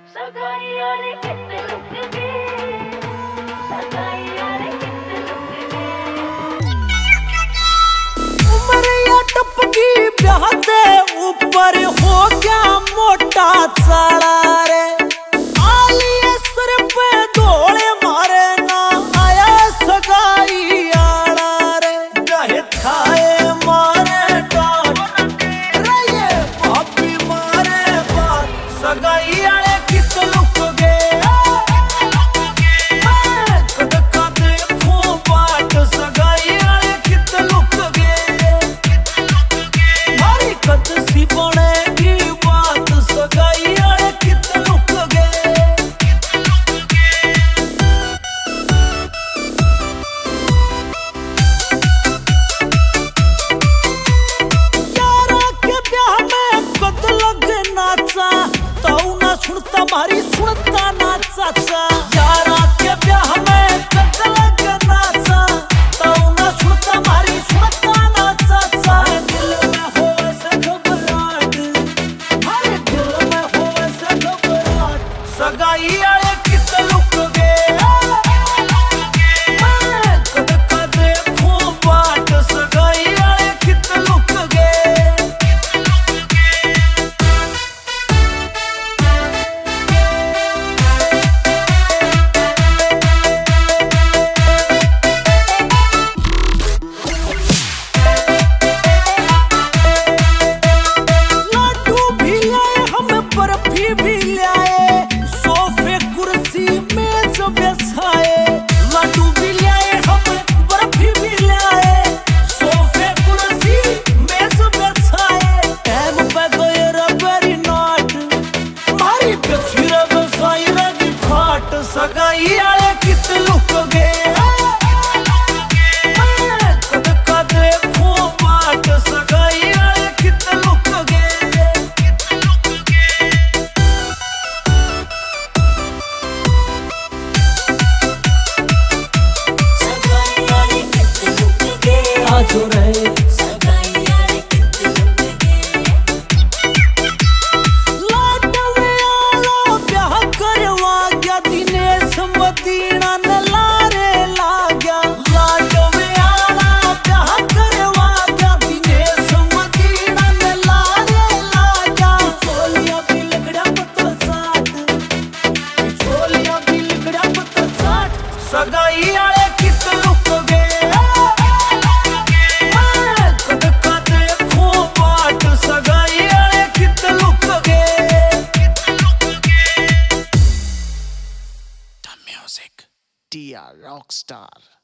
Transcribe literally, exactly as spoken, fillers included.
उमरिया टपकी ब्याह दे ऊपर हो गया मोटा चाला रे। आलिए सर पे धोले मारे ना आया सगाई आड़ा रे। ब्याह खाए मारे डांट रे भाभी मारे बात सगाई आड़े कित लुक गए। सुनता मारी सुनता नाचा सा यारा के ब्याह में कदलग नाचा तो ना सुनता मारी सुनता नाचा सा। दिल में हो ऐसे घबराहट हमारे दिल में हो ऐसे घबराहट सगाई आए कित लुक गए। कद कद देखो बाट सगाई आए कित लुक गए। भी लाए सोफे कुर्सी मेज बिछाए लड्डू भी लाए हम बर्फी भी लाए सोफे कुर्सी मेज बिछाए। टाइम पे गए रबरी नाट मारी बेची रबसाई रगी फाट सगाई आए कित लुक गए। कद कद देखो बाट सगाई आए कित लुक गए। जो रहे लाडवे आला ब्याह करवा गया दिनेश मदीना न लारे ला गया। लाडवे आला ब्याह करवा गया दिनेश मदीना न लारे ला गया। छोलिया भी लगड़ा पत्थर साथ छोलिया भी लगड़ा पत्थर साथ सगाई आले कित लुक गए। Music, D R Rockstar.